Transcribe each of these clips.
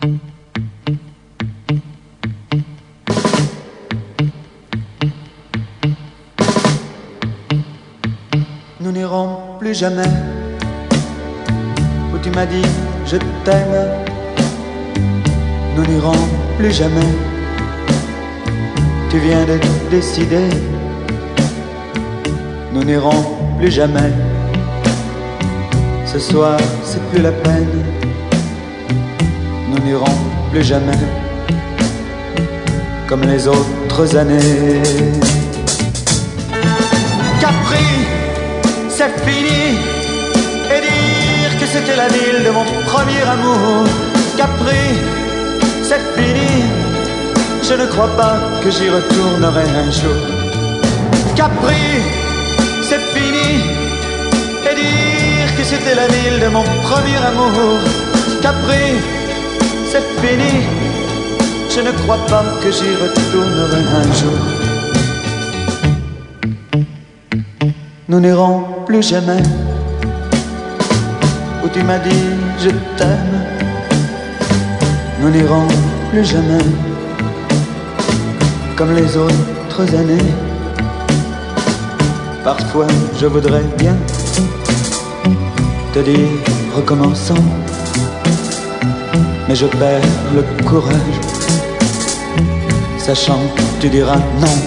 Nous n'irons plus jamais où tu m'as dit je t'aime. Nous n'irons plus jamais. Tu viens de décider. Nous n'irons plus jamais. Ce soir c'est plus la peine. Nous n'irons plus jamais comme les autres années. Capri, c'est fini. Et dire que c'était la ville de mon premier amour. Capri, c'est fini. Je ne crois pas que j'y retournerai un jour. Capri, c'est fini. Et dire que c'était la ville de mon premier amour. Capri, c'est fini. Je ne crois pas que j'y retournerai un jour. Nous n'irons plus jamais où tu m'as dit je t'aime. Nous n'irons plus jamais comme les autres années. Parfois je voudrais bien te dire recommençons, mais je perds le courage, sachant que tu diras non.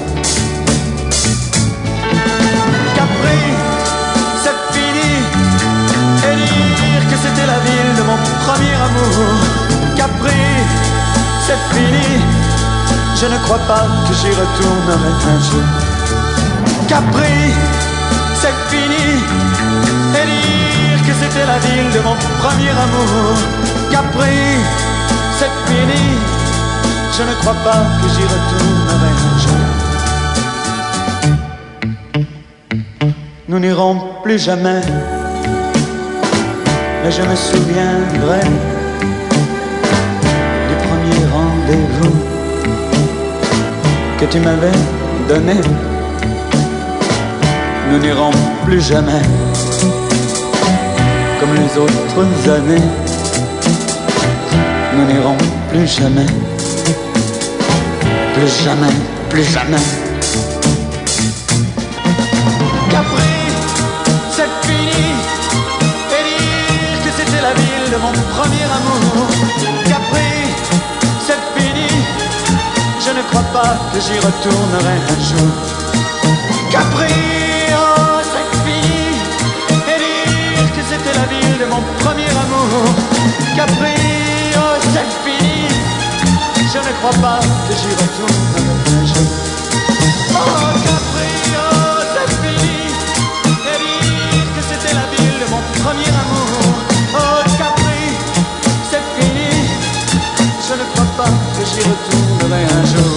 Capri, c'est fini. Et dire que c'était la ville de mon premier amour. Capri, c'est fini. Je ne crois pas que j'y retournerai un jour. Capri, c'est fini. Et dire que c'était la ville de mon premier amour. Capri, c'est fini. Je ne crois pas que j'y retournerai un jour. Nous n'irons plus jamais, mais je me souviendrai du premier rendez-vous que tu m'avais donné. Nous n'irons plus jamais comme les autres années. Nous n'irons plus jamais. Plus jamais, plus jamais. Capri, c'est fini. Et dire que c'était la ville de mon premier amour. Capri, c'est fini. Je ne crois pas que j'y retournerai un jour. Capri, oh, c'est fini. Et dire que c'était la ville de mon premier amour. Capri, oh, c'est fini. Je ne crois pas que j'y retournerai un jour. Oh Capri, oh c'est fini. Et dire que c'était la ville de mon premier amour. Oh Capri, c'est fini. Je ne crois pas que j'y retournerai un jour.